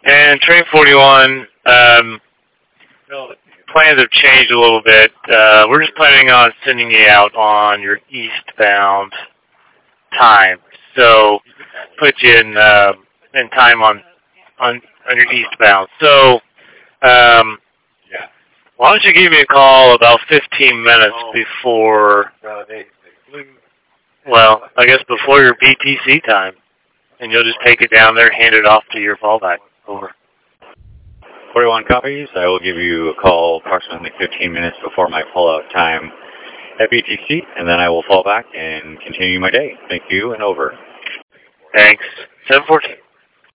And train 41, plans have changed a little bit. We're just planning on sending you out on your eastbound time. So put you in time on your eastbound. So why don't you give me a call about 15 minutes before, well, I guess before your BTC time. And you'll just take it down there, hand it off to your fallback. Over. 41 copies. I will give you a call approximately 15 minutes before my pull-out time at BTC, and then I will fall back and continue my day. Thank you, and over. Thanks. 714.